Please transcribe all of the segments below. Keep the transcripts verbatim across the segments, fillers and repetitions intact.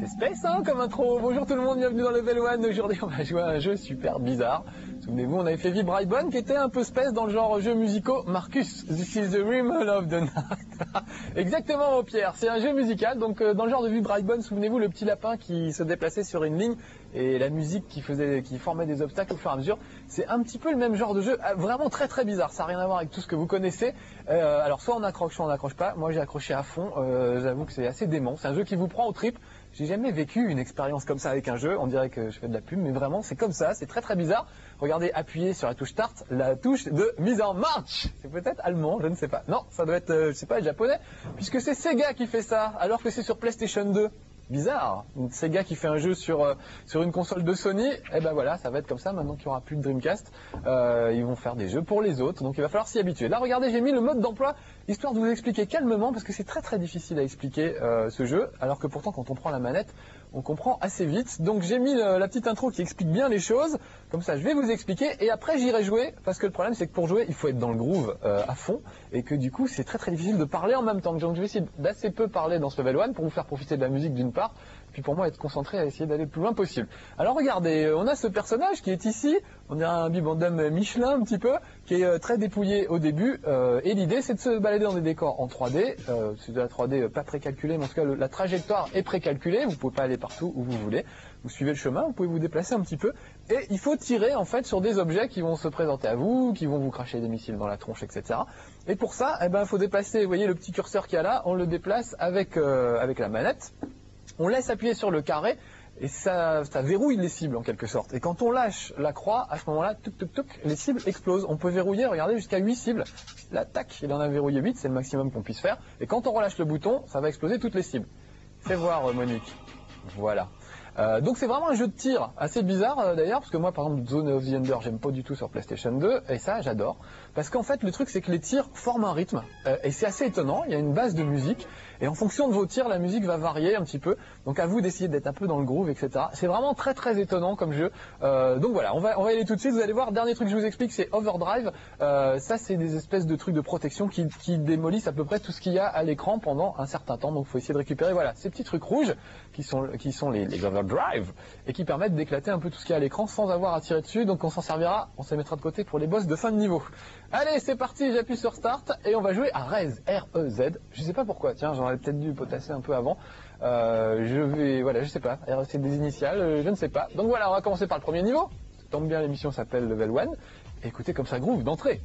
C'est space hein, comme intro. Bonjour tout le monde, bienvenue dans Level One. Aujourd'hui on va jouer à un jeu super bizarre. Souvenez-vous, on avait fait Vibribone qui était un peu space dans le genre jeu musicaux. Marcus, this is the Rimmel of the Night. Exactement mon Pierre, c'est un jeu musical. Donc euh, dans le genre de Vibribone, souvenez-vous le petit lapin qui se déplaçait sur une ligne et la musique qui faisait, qui formait des obstacles au fur et à mesure. C'est un petit peu le même genre de jeu, vraiment très très bizarre. Ça n'a rien à voir avec tout ce que vous connaissez. Euh, alors soit on accroche, soit on n'accroche pas. Moi j'ai accroché à fond. Euh, J'avoue que c'est assez dément. C'est un jeu qui vous prend aux tripes. J'ai jamais vécu une expérience comme ça avec un jeu. On dirait que je fais de la pub, mais vraiment c'est comme ça. C'est très très bizarre. Regardez, appuyez sur la touche Start, la touche de mise en marche. C'est peut-être allemand, je ne sais pas. Non, ça doit être, euh, je sais pas, japonais, puisque c'est Sega qui fait ça, alors que c'est sur PlayStation deux. Bizarre. Sega qui fait un jeu sur euh, sur une console de Sony, et eh ben voilà, ça va être comme ça. Maintenant qu'il n'y aura plus de Dreamcast, euh, ils vont faire des jeux pour les autres, donc il va falloir s'y habituer. Là, regardez, j'ai mis le mode d'emploi histoire de vous expliquer calmement, parce que c'est très très difficile à expliquer euh, ce jeu, alors que pourtant quand on prend la manette, on comprend assez vite. Donc j'ai mis le, la petite intro qui explique bien les choses. Comme ça, je vais vous expliquer et après j'irai jouer, parce que le problème c'est que pour jouer, il faut être dans le groove euh, à fond, et que du coup c'est très très difficile de parler en même temps. Donc je vais essayer d'assez peu parler dans ce Level One pour vous faire profiter de la musique d'une part, puis pour moi être concentré à essayer d'aller le plus loin possible. Alors regardez, on a ce personnage qui est ici, on a un bibendum Michelin un petit peu, qui est euh, très dépouillé au début, euh, et l'idée c'est de se balader dans des décors en trois D, euh, c'est de la trois D pas précalculée, mais en tout cas le, la trajectoire est précalculée, vous pouvez pas aller partout où vous voulez, vous suivez le chemin, vous pouvez vous déplacer un petit peu, et il faut tirer en fait sur des objets qui vont se présenter à vous, qui vont vous cracher des missiles dans la tronche, et cetera. Et pour ça, eh ben, il faut déplacer, vous voyez le petit curseur qu'il y a là, on le déplace avec, euh, avec la manette, on laisse appuyer sur le carré, et ça, ça verrouille les cibles en quelque sorte. Et quand on lâche la croix, à ce moment-là, tuc, tuc, tuc, les cibles explosent. On peut verrouiller, regardez, jusqu'à huit cibles. Là, tac, il en a verrouillé huit, c'est le maximum qu'on puisse faire. Et quand on relâche le bouton, ça va exploser toutes les cibles. Fais voir, Monique. Voilà. Euh, donc c'est vraiment un jeu de tir assez bizarre euh, d'ailleurs, parce que moi par exemple Zone of the Ender j'aime pas du tout sur PlayStation deux, et ça j'adore, parce qu'en fait le truc c'est que les tirs forment un rythme, euh, et c'est assez étonnant, il y a une base de musique, et en fonction de vos tirs la musique va varier un petit peu, donc à vous d'essayer d'être un peu dans le groove, et cetera. C'est vraiment très très étonnant comme jeu, euh, donc voilà, on va, on va y aller tout de suite, vous allez voir, dernier truc que je vous explique c'est Overdrive, euh, ça c'est des espèces de trucs de protection qui, qui démolissent à peu près tout ce qu'il y a à l'écran pendant un certain temps, donc il faut essayer de récupérer, voilà, ces petits trucs rouges qui sont, qui sont les, les Overdrive, et qui permettent d'éclater un peu tout ce qu'il y a à l'écran sans avoir à tirer dessus, donc on s'en servira, on se mettra de côté pour les boss de fin de niveau. Allez, c'est parti, j'appuie sur Start, et on va jouer à Rez, R E Z, je sais pas pourquoi, tiens, j'aurais peut-être dû potasser un peu avant, euh, je vais, voilà, je sais pas, c'est des initiales, je ne sais pas, donc voilà, on va commencer par le premier niveau, ça tombe bien, l'émission s'appelle Level One, et écoutez comme ça groove d'entrée.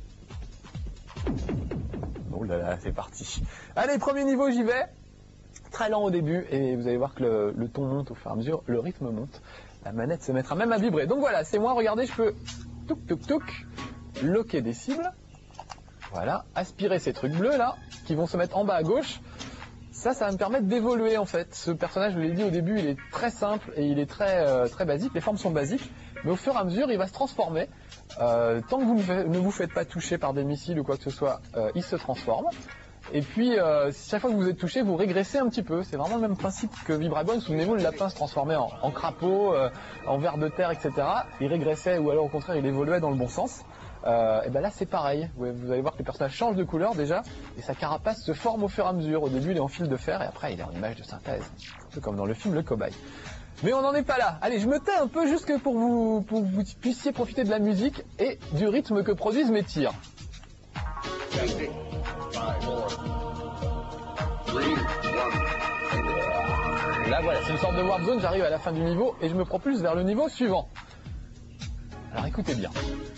Oh là là, c'est parti. Allez, premier niveau, j'y vais. Très lent au début, et vous allez voir que le, le ton monte au fur et à mesure, le rythme monte, la manette se mettra même à vibrer. Donc voilà, c'est moi, regardez, je peux touc touc touc, loquer des cibles, voilà, aspirer ces trucs bleus là, qui vont se mettre en bas à gauche. Ça, ça va me permettre d'évoluer en fait. Ce personnage, je l'ai dit au début, il est très simple et il est très, euh, très basique, les formes sont basiques, mais au fur et à mesure, il va se transformer. Euh, tant que vous ne vous faites pas toucher par des missiles ou quoi que ce soit, euh, il se transforme. Et puis, euh, chaque fois que vous êtes touché, vous régressez un petit peu. C'est vraiment le même principe que Vibribone. Souvenez-vous, le lapin se transformait en, en crapaud, euh, en ver de terre, et cetera. Il régressait, ou alors au contraire, il évoluait dans le bon sens. Euh, et ben là, c'est pareil. Vous, vous allez voir que le personnage change de couleur déjà, et sa carapace se forme au fur et à mesure. Au début, il est en fil de fer, et après, il est en image de synthèse. Un peu comme dans le film Le Cobaye. Mais on n'en est pas là. Allez, je me tais un peu juste que pour vous, pour que vous puissiez profiter de la musique et du rythme que produisent mes tirs. Là voilà, c'est une sorte de warp zone, j'arrive à la fin du niveau et je me propulse vers le niveau suivant. Alors écoutez bien.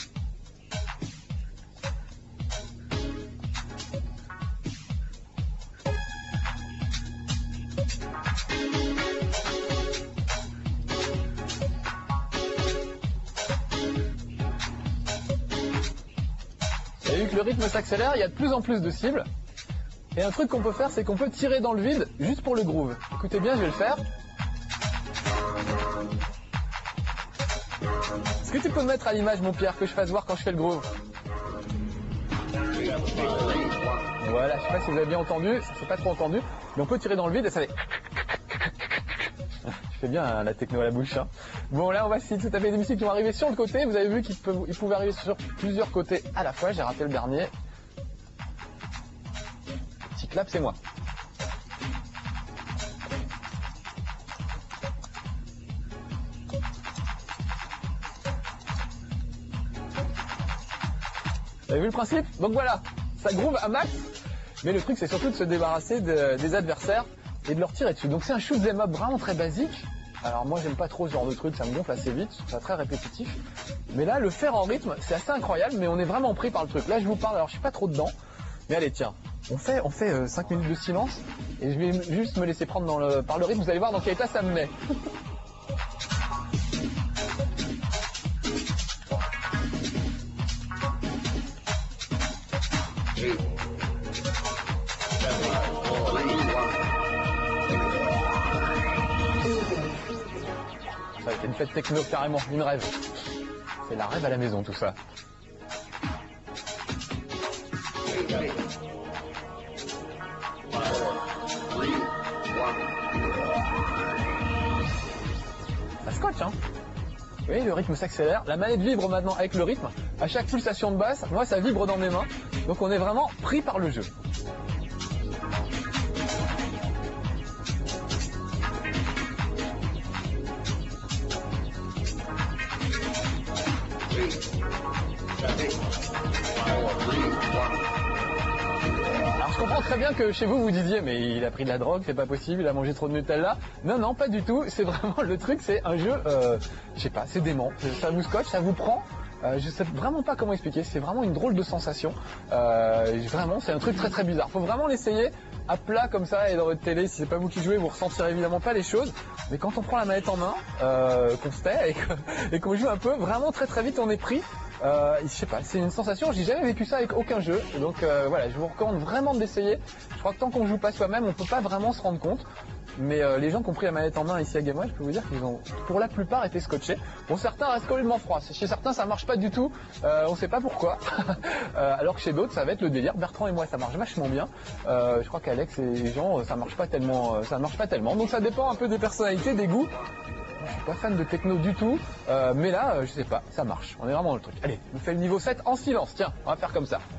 Vous avez vu que le rythme s'accélère, il y a de plus en plus de cibles. Et un truc qu'on peut faire, c'est qu'on peut tirer dans le vide juste pour le groove. Écoutez bien, je vais le faire. Est-ce que tu peux me mettre à l'image, mon Pierre, que je fasse voir quand je fais le groove? Voilà, je sais pas si vous avez bien entendu, c'est pas trop entendu, mais on peut tirer dans le vide et ça fait... Je fais bien hein, la techno à la bouche. Hein. Bon, là, on va essayer de taper des missiles qui vont arriver sur le côté. Vous avez vu qu'ils pouvaient arriver sur plusieurs côtés à la fois. J'ai raté le dernier. Clap, c'est moi. Vous avez vu le principe? Donc voilà, ça groove à max, mais le truc c'est surtout de se débarrasser de, des adversaires et de leur tirer dessus. Donc c'est un shoot 'em up vraiment très basique. Alors moi j'aime pas trop ce genre de truc, ça me gonfle assez vite, c'est très répétitif. Mais là le faire en rythme c'est assez incroyable, mais on est vraiment pris par le truc. Là je vous parle, alors je suis pas trop dedans, mais allez tiens, on fait, on fait euh, cinq minutes de silence et je vais juste me laisser prendre dans le, par le rythme, vous allez voir dans quel état ça me met. Ça va être une fête techno carrément, une rêve. C'est la rêve à la maison tout ça. Ça scotche hein. Vous voyez, le rythme s'accélère, la manette vibre maintenant avec le rythme. À chaque pulsation de basse, moi ça vibre dans mes mains. Donc on est vraiment pris par le jeu. Alors je comprends très bien que chez vous vous disiez mais il a pris de la drogue, c'est pas possible, il a mangé trop de Nutella. Non non pas du tout, c'est vraiment le truc, c'est un jeu, euh, je sais pas, c'est dément, ça vous scotche, ça vous prend. Euh, je sais vraiment pas comment expliquer, c'est vraiment une drôle de sensation. Euh, vraiment, c'est un truc très très bizarre. Faut vraiment l'essayer à plat comme ça et dans votre télé. Si c'est pas vous qui jouez, vous ressentirez évidemment pas les choses. Mais quand on prend la manette en main, euh, qu'on se tait et qu'on joue un peu, vraiment très très vite on est pris. Euh, je sais pas, c'est une sensation, j'ai jamais vécu ça avec aucun jeu. Donc euh, voilà, je vous recommande vraiment d'essayer. Je crois que tant qu'on joue pas soi-même, on peut pas vraiment se rendre compte. Mais euh, les gens qui ont pris la manette en main ici à GameWell, je peux vous dire qu'ils ont pour la plupart été scotchés. Bon, certains restent complètement froids. Chez certains, ça marche pas du tout. Euh, on sait pas pourquoi. euh, alors que chez d'autres, ça va être le délire. Bertrand et moi, ça marche vachement bien. Euh, je crois qu'Alex et les gens, ça marche pas tellement. Euh, ça marche pas tellement. Donc ça dépend un peu des personnalités, des goûts. Je suis pas fan de techno du tout, euh, mais là, euh, je sais pas, ça marche. On est vraiment dans le truc. Allez, on fait le niveau sept en silence. Tiens, on va faire comme ça.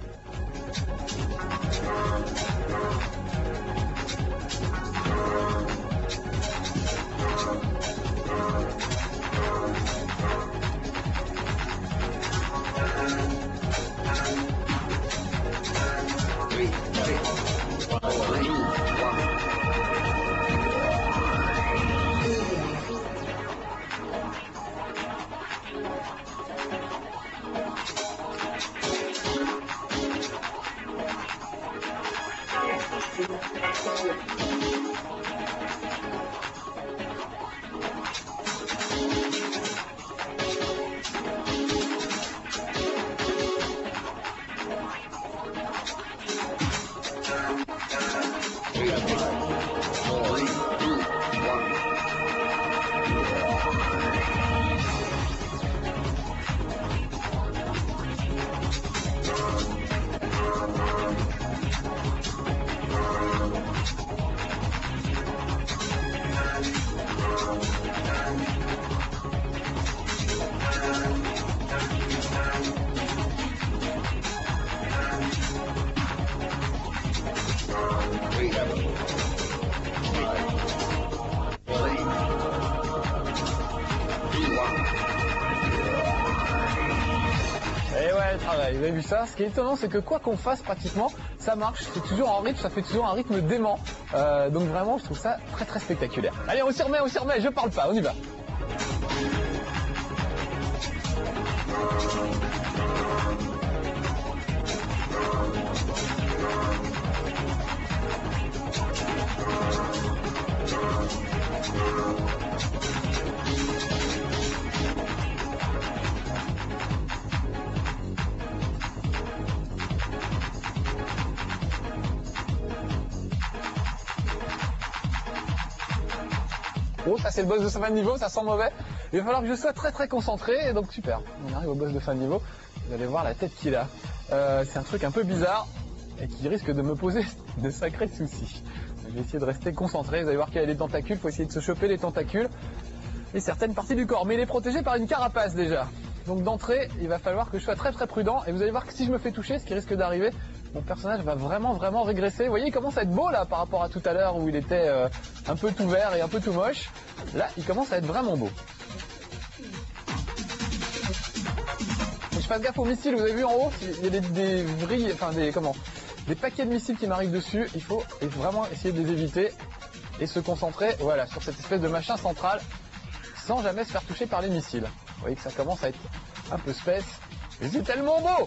Et ouais, le travail, vous avez vu ça? Ce qui est étonnant, c'est que quoi qu'on fasse pratiquement, ça marche, c'est toujours en rythme, ça fait toujours un rythme dément. Euh, donc vraiment, je trouve ça très très spectaculaire. Allez, on s'y remet, on s'y remet, je parle pas, on y va. Oh, ça c'est le boss de fin de niveau, ça sent mauvais. Il va falloir que je sois très très concentré, et donc super. On arrive au boss de fin de niveau, vous allez voir la tête qu'il a. Euh, c'est un truc un peu bizarre, et qui risque de me poser de sacrés soucis. Je vais essayer de rester concentré, vous allez voir qu'il y a des tentacules, il faut essayer de se choper les tentacules, et certaines parties du corps. Mais il est protégé par une carapace déjà. Donc d'entrée, il va falloir que je sois très très prudent, et vous allez voir que si je me fais toucher, ce qui risque d'arriver, mon personnage va vraiment vraiment régresser. Vous voyez, il commence à être beau là par rapport à tout à l'heure où il était euh, un peu tout vert et un peu tout moche. Là, il commence à être vraiment beau. Je fasse gaffe aux missiles. Vous avez vu en haut, il y a des, des vrilles, enfin des comment, des paquets de missiles qui m'arrivent dessus. Il faut vraiment essayer de les éviter et se concentrer, voilà, sur cette espèce de machin central, sans jamais se faire toucher par les missiles. Vous voyez que ça commence à être un peu space. Et c'est tellement beau!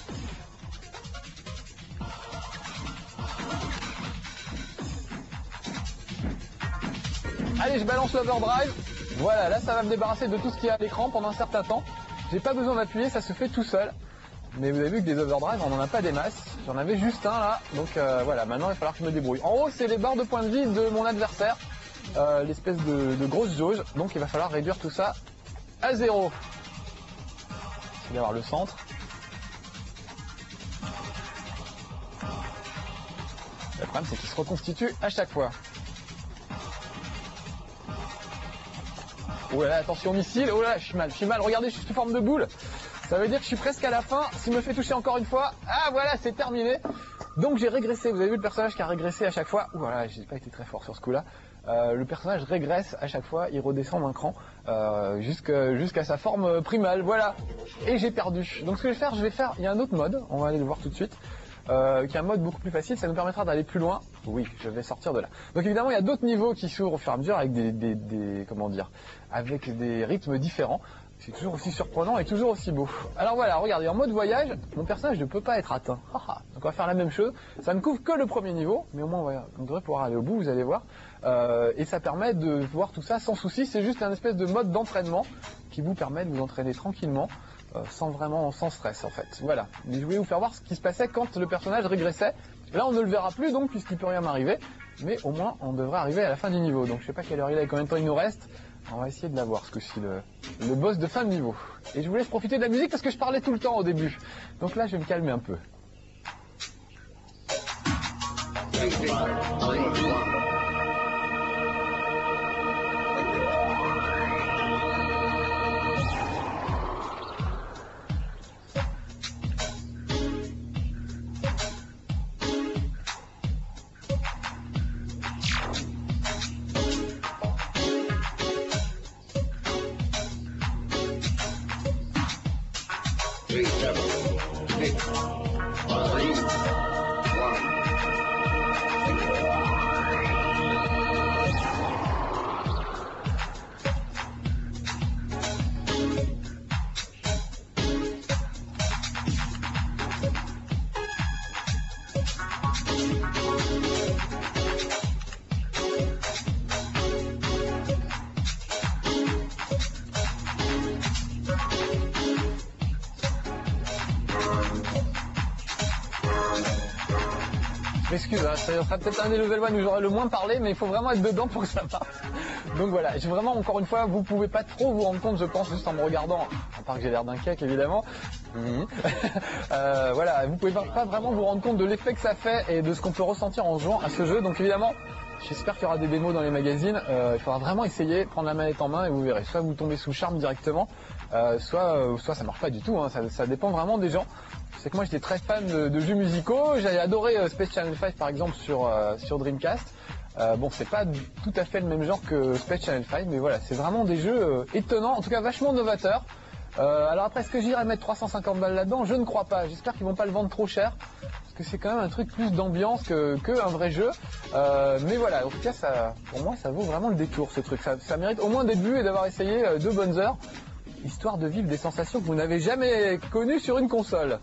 Allez, je balance l'overdrive. Voilà, là ça va me débarrasser de tout ce qu'il y a à l'écran pendant un certain temps. J'ai pas besoin d'appuyer, ça se fait tout seul. Mais vous avez vu que des overdrive, on n'en a pas des masses. J'en avais juste un là, donc euh, voilà, maintenant il va falloir que je me débrouille. En haut, c'est les barres de points de vie de mon adversaire, euh, l'espèce de, de grosse jauge. Donc il va falloir réduire tout ça à zéro. Il va y avoir le centre. Le problème, c'est qu'il se reconstitue à chaque fois. Oh là là, attention au missile. Oh là là, je suis mal, je suis mal. Regardez, je suis sous forme de boule. Ça veut dire que je suis presque à la fin. S'il me fait toucher encore une fois, ah voilà, c'est terminé. Donc j'ai régressé. Vous avez vu le personnage qui a régressé à chaque fois. Ouh voilà, j'ai pas été très fort sur ce coup-là. Euh, le personnage régresse à chaque fois. Il redescend d'un cran euh, jusqu'à jusqu'à sa forme primale. Voilà. Et j'ai perdu. Donc ce que je vais faire, je vais faire. Il y a un autre mode. On va aller le voir tout de suite. Euh, qui est un mode beaucoup plus facile, ça nous permettra d'aller plus loin. Oui, je vais sortir de là. Donc évidemment, il y a d'autres niveaux qui s'ouvrent au fur et à mesure avec des, des, des comment dire, avec des rythmes différents. C'est toujours aussi surprenant et toujours aussi beau. Alors voilà, regardez, en mode voyage, mon personnage ne peut pas être atteint. Donc on va faire la même chose. Ça ne couvre que le premier niveau, mais au moins on, va, on devrait pouvoir aller au bout, vous allez voir. Euh, et ça permet de voir tout ça sans souci. C'est juste un espèce de mode d'entraînement qui vous permet de vous entraîner tranquillement. Euh, sans vraiment, sans stress en fait. Voilà. Mais je voulais vous faire voir ce qui se passait quand le personnage régressait. Là on ne le verra plus donc puisqu'il peut rien m'arriver. Mais au moins on devrait arriver à la fin du niveau. Donc je sais pas quelle heure il est et combien de temps il nous reste. On va essayer de l'avoir ce coup-ci, le, le boss de fin de niveau. Et je vous laisse profiter de la musique parce que je parlais tout le temps au début. Donc là je vais me calmer un peu. Three, seven, six, five, Je m'excuse, hein, ça sera peut-être un des level one où j'aurai le moins parlé, mais il faut vraiment être dedans pour que ça marche. Donc voilà, j'ai vraiment, encore une fois, vous pouvez pas trop vous rendre compte, je pense, juste en me regardant, à part que j'ai l'air d'un cake, évidemment. Mmh. euh, voilà, vous pouvez pas, pas vraiment vous rendre compte de l'effet que ça fait et de ce qu'on peut ressentir en jouant à ce jeu. Donc évidemment, j'espère qu'il y aura des démos dans les magazines. Euh, il faudra vraiment essayer, prendre la manette en main et vous verrez. Soit vous tombez sous le charme directement, euh, soit, euh, soit ça marche pas du tout. Hein. Ça, ça dépend vraiment des gens. C'est que moi j'étais très fan de, de jeux musicaux. J'avais adoré euh, Space Channel cinq par exemple sur, euh, sur Dreamcast. Euh, bon, c'est pas tout à fait le même genre que Space Channel cinq, mais voilà, c'est vraiment des jeux euh, étonnants, en tout cas vachement novateurs. Euh, alors après, est-ce que j'irai mettre trois cent cinquante balles là-dedans? Je ne crois pas. J'espère qu'ils vont pas le vendre trop cher, parce que c'est quand même un truc plus d'ambiance que, que un vrai jeu. Euh, mais voilà, en tout cas, ça, pour moi, ça vaut vraiment le détour, ce truc. Ça, ça mérite au moins d'être vu et d'avoir essayé euh, deux bonnes heures, histoire de vivre des sensations que vous n'avez jamais connues sur une console.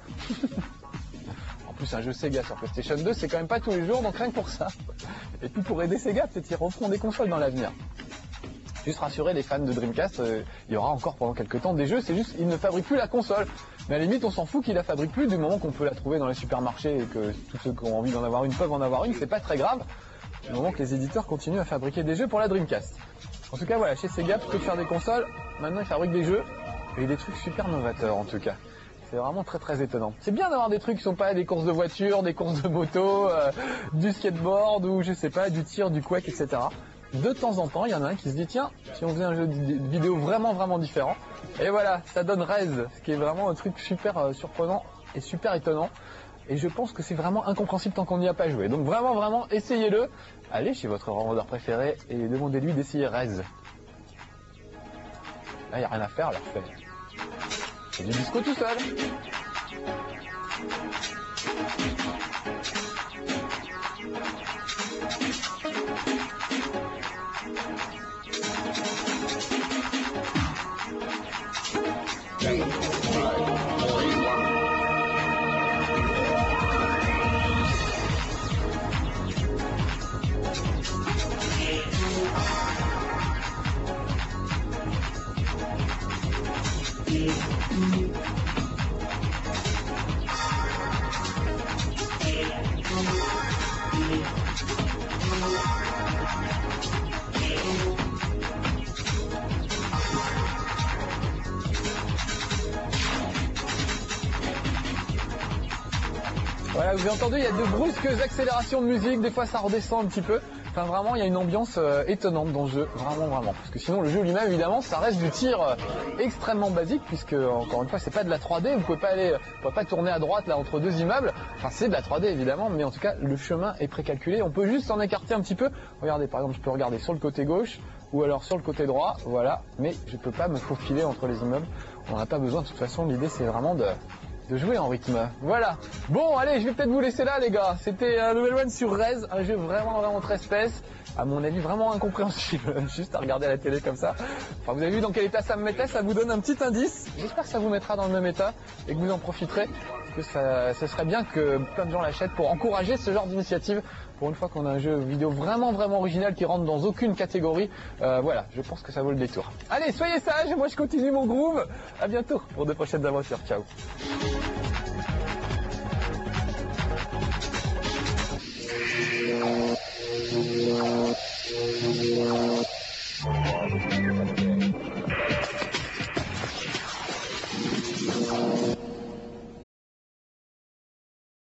En plus, un jeu Sega sur PlayStation deux, c'est quand même pas tous les jours, donc rien que pour ça. Et puis pour aider Sega, peut-être qu'ils referont des consoles dans l'avenir. Juste rassurer les fans de Dreamcast, euh, il y aura encore pendant quelques temps des jeux, c'est juste qu'ils ne fabriquent plus la console. Mais à la limite, on s'en fout qu'ils la fabriquent plus du moment qu'on peut la trouver dans les supermarchés et que tous ceux qui ont envie d'en avoir une peuvent en avoir une, c'est pas très grave. Du moment que les éditeurs continuent à fabriquer des jeux pour la Dreamcast. En tout cas, voilà, chez Sega, plutôt que de faire des consoles, maintenant ils fabriquent des jeux et des trucs super novateurs en tout cas. C'est vraiment très très étonnant. C'est bien d'avoir des trucs qui sont pas des courses de voiture, des courses de moto, euh, du skateboard ou je sais pas, du tir, du quake, et cetera. De temps en temps, il y en a un qui se dit tiens, si on faisait un jeu de vidéo vraiment vraiment différent. Et voilà, ça donne Rez, ce qui est vraiment un truc super euh, surprenant et super étonnant. Et je pense que c'est vraiment incompréhensible tant qu'on n'y a pas joué. Donc vraiment vraiment, essayez-le. Allez chez votre revendeur préféré et demandez-lui d'essayer Rez. Là, il n'y a rien à faire, alors faites. C'est du disco tout seul. Voilà, vous avez entendu, il y a de brusques accélérations de musique, des fois ça redescend un petit peu. Enfin vraiment, il y a une ambiance euh, étonnante dans le jeu, vraiment vraiment. Parce que sinon le jeu lui-même, évidemment, ça reste du tir euh, extrêmement basique, puisque encore une fois, c'est pas de la trois D, vous pouvez pas aller, vous pouvez pas tourner à droite là entre deux immeubles. Enfin c'est de la trois D évidemment, mais en tout cas le chemin est précalculé. On peut juste s'en écarter un petit peu. Regardez, par exemple, je peux regarder sur le côté gauche ou alors sur le côté droit, voilà. Mais je peux pas me faufiler entre les immeubles. On n'a pas besoin. De toute façon, l'idée c'est vraiment de de jouer en rythme. Voilà. Bon, allez, je vais peut-être vous laisser là, les gars. C'était un Level un sur Rez, un jeu vraiment, vraiment très space. À mon avis, vraiment incompréhensible, juste à regarder à la télé comme ça. Enfin, vous avez vu dans quel état ça me mettait, ça vous donne un petit indice. J'espère que ça vous mettra dans le même état et que vous en profiterez. Parce que ça, ça serait bien que plein de gens l'achètent pour encourager ce genre d'initiative. Pour une fois qu'on a un jeu vidéo vraiment, vraiment original qui rentre dans aucune catégorie. Euh, voilà, je pense que ça vaut le détour. Allez, soyez sages, moi je continue mon groove. À bientôt pour de prochaines aventures. Ciao.